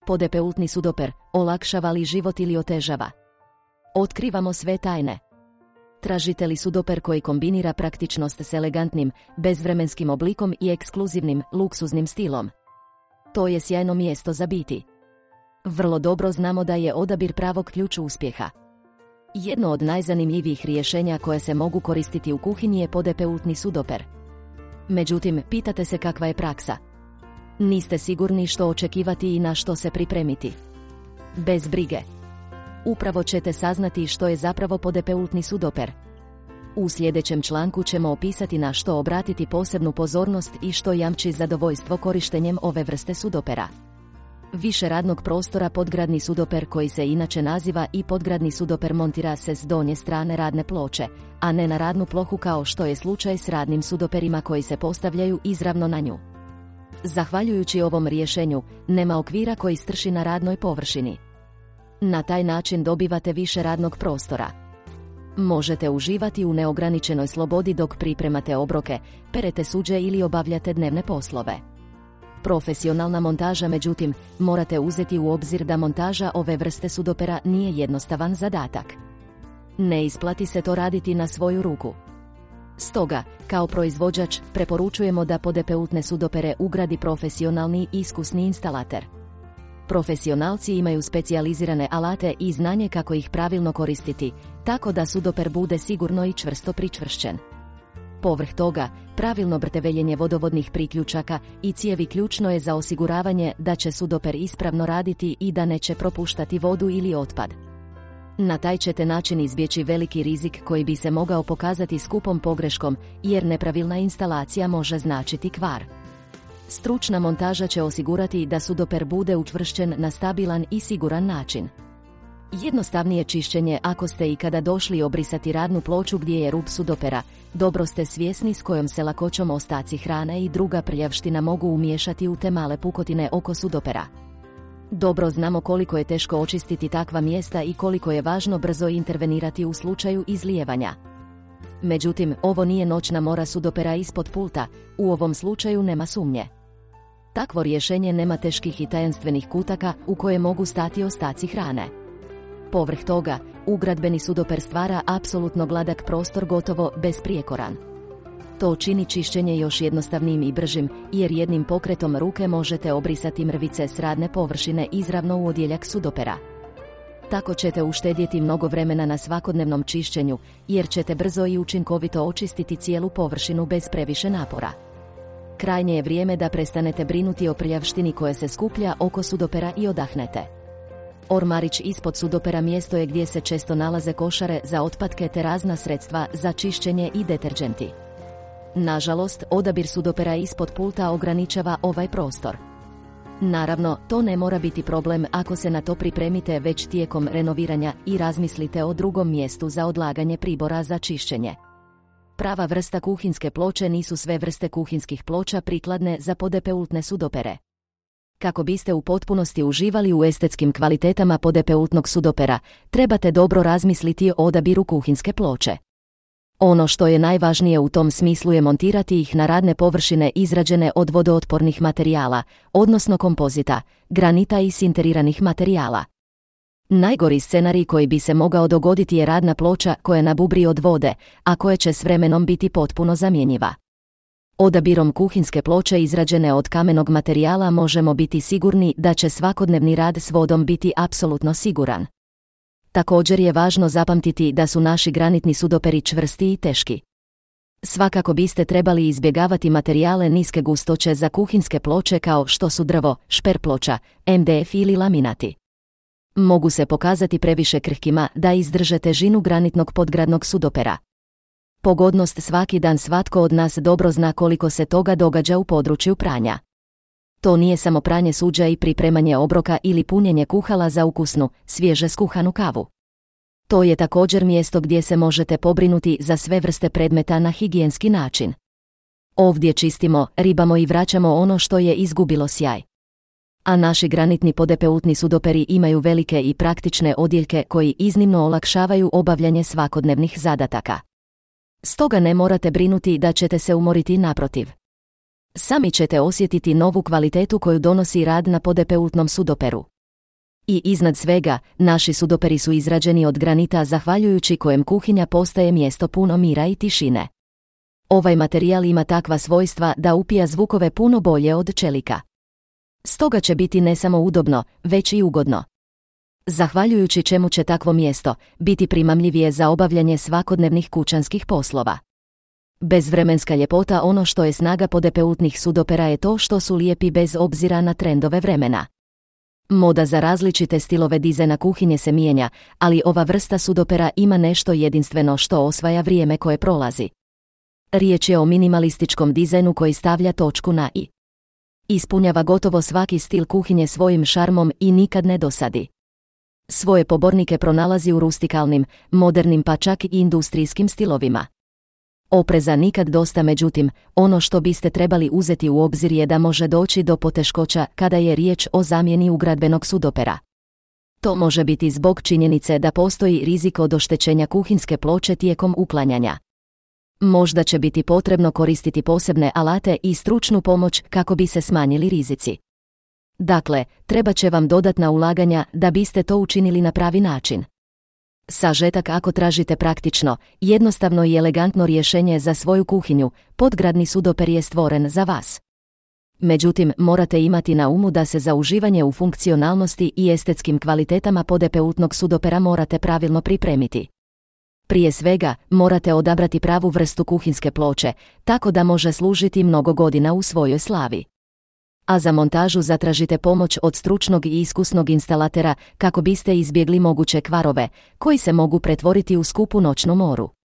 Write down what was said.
Podepeltni sudoper olakšava li život ili otežava? Otkrivamo sve tajne. Tražite li sudoper koji kombinira praktičnost s elegantnim, bezvremenskim oblikom i ekskluzivnim, luksuznim stilom? To je sjajno mjesto za biti. Vrlo dobro znamo da je odabir pravog ključ uspjeha. Jedno od najzanimljivijih rješenja koje se mogu koristiti u kuhinji je podepeltni sudoper. Međutim, pitate se kakva je praksa. Niste sigurni što očekivati i na što se pripremiti. Bez brige. Upravo ćete saznati što je zapravo podepeltni sudoper. U sljedećem članku ćemo opisati na što obratiti posebnu pozornost i što jamči zadovoljstvo korištenjem ove vrste sudopera. Više radnog prostora podgradni sudoper, koji se inače naziva i podgradni sudoper, montira se s donje strane radne ploče, a ne na radnu plohu kao što je slučaj s radnim sudoperima koji se postavljaju izravno na nju. Zahvaljujući ovom rješenju, nema okvira koji strši na radnoj površini. Na taj način dobivate više radnog prostora. Možete uživati u neograničenoj slobodi dok pripremate obroke, perete suđe ili obavljate dnevne poslove. Profesionalna montaža, međutim, morate uzeti u obzir da montaža ove vrste sudopera nije jednostavan zadatak. Ne isplati se to raditi na svoju ruku. Stoga, kao proizvođač, preporučujemo da podepeltne sudopere ugradi profesionalni i iskusni instalater. Profesionalci imaju specijalizirane alate i znanje kako ih pravilno koristiti, tako da sudoper bude sigurno i čvrsto pričvršćen. Povrh toga, pravilno brteveljenje vodovodnih priključaka i cijevi ključno je za osiguravanje da će sudoper ispravno raditi i da neće propuštati vodu ili otpad. Na taj ćete način izbjeći veliki rizik koji bi se mogao pokazati skupom pogreškom, jer nepravilna instalacija može značiti kvar. Stručna montaža će osigurati da sudoper bude učvršćen na stabilan i siguran način. Jednostavnije čišćenje. Ako ste ikada došli obrisati radnu ploču gdje je rub sudopera, dobro ste svjesni s kojom se lakoćom ostaci hrane i druga prljavština mogu umiješati u te male pukotine oko sudopera. Dobro znamo koliko je teško očistiti takva mjesta i koliko je važno brzo intervenirati u slučaju izlijevanja. Međutim, ovo nije noćna mora sudopera ispod pulta, u ovom slučaju nema sumnje. Takvo rješenje nema teških i tajanstvenih kutaka u koje mogu stati ostaci hrane. Povrh toga, ugradbeni sudoper stvara apsolutno gladak prostor, gotovo besprijekoran. To čini čišćenje još jednostavnijim i bržim, jer jednim pokretom ruke možete obrisati mrvice s radne površine izravno u odjeljak sudopera. Tako ćete uštedjeti mnogo vremena na svakodnevnom čišćenju, jer ćete brzo i učinkovito očistiti cijelu površinu bez previše napora. Krajnje je vrijeme da prestanete brinuti o prljavštini koja se skuplja oko sudopera i odahnete. Ormarić ispod sudopera mjesto je gdje se često nalaze košare za otpadke te razna sredstva za čišćenje i deterđenti. Nažalost, odabir sudopera ispod pulta ograničava ovaj prostor. Naravno, to ne mora biti problem ako se na to pripremite već tijekom renoviranja i razmislite o drugom mjestu za odlaganje pribora za čišćenje. Prava vrsta kuhinske ploče. Nisu sve vrste kuhinskih ploča prikladne za podepeltne sudopere. Kako biste u potpunosti uživali u estetskim kvalitetama podepeltnog sudopera, trebate dobro razmisliti o odabiru kuhinske ploče. Ono što je najvažnije u tom smislu je montirati ih na radne površine izrađene od vodootpornih materijala, odnosno kompozita, granita i sinteriranih materijala. Najgori scenarij koji bi se mogao dogoditi je radna ploča koja nabubri od vode, a koja će s vremenom biti potpuno zamjenjiva. Odabirom kuhinske ploče izrađene od kamenog materijala možemo biti sigurni da će svakodnevni rad s vodom biti apsolutno siguran. Također je važno zapamtiti da su naši granitni sudoperi čvrsti i teški. Svakako biste trebali izbjegavati materijale niske gustoće za kuhinske ploče kao što su drvo, šper ploča, MDF ili laminati. Mogu se pokazati previše krhkima da izdrže težinu granitnog podgradnog sudopera. Pogodnost. Svaki dan svatko od nas dobro zna koliko se toga događa u području pranja. To nije samo pranje suđa i pripremanje obroka ili punjenje kuhala za ukusnu, svježe skuhanu kavu. To je također mjesto gdje se možete pobrinuti za sve vrste predmeta na higijenski način. Ovdje čistimo, ribamo i vraćamo ono što je izgubilo sjaj. A naši granitni podepeltni sudoperi imaju velike i praktične odjeljke koji iznimno olakšavaju obavljanje svakodnevnih zadataka. Stoga ne morate brinuti da ćete se umoriti, naprotiv. Sami ćete osjetiti novu kvalitetu koju donosi rad na podepeltnom sudoperu. I iznad svega, naši sudoperi su izrađeni od granita zahvaljujući kojem kuhinja postaje mjesto puno mira i tišine. Ovaj materijal ima takva svojstva da upija zvukove puno bolje od čelika. Stoga će biti ne samo udobno, već i ugodno. Zahvaljujući čemu će takvo mjesto biti primamljivije za obavljanje svakodnevnih kućanskih poslova. Bezvremenska ljepota. Ono što je snaga podepeutnih sudopera je to što su lijepi bez obzira na trendove vremena. Moda za različite stilove dizajna kuhinje se mijenja, ali ova vrsta sudopera ima nešto jedinstveno što osvaja vrijeme koje prolazi. Riječ je o minimalističkom dizajnu koji stavlja točku na i. Ispunjava gotovo svaki stil kuhinje svojim šarmom i nikad ne dosadi. Svoje pobornike pronalazi u rustikalnim, modernim pa čak i industrijskim stilovima. Opreza nikad dosta, međutim, ono što biste trebali uzeti u obzir je da može doći do poteškoća kada je riječ o zamjeni ugradbenog sudopera. To može biti zbog činjenice da postoji rizik od oštećenja kuhinjske ploče tijekom uklanjanja. Možda će biti potrebno koristiti posebne alate i stručnu pomoć kako bi se smanjili rizici. Dakle, trebat će vam dodatna ulaganja da biste to učinili na pravi način. Sažetak: ako tražite praktično, jednostavno i elegantno rješenje za svoju kuhinju, podgradni sudoper je stvoren za vas. Međutim, morate imati na umu da se za uživanje u funkcionalnosti i estetskim kvalitetama podepeutnog sudopera morate pravilno pripremiti. Prije svega, morate odabrati pravu vrstu kuhinjske ploče, tako da može služiti mnogo godina u svojoj slavi. A za montažu zatražite pomoć od stručnog i iskusnog instalatera kako biste izbjegli moguće kvarove, koji se mogu pretvoriti u skupu noćnu moru.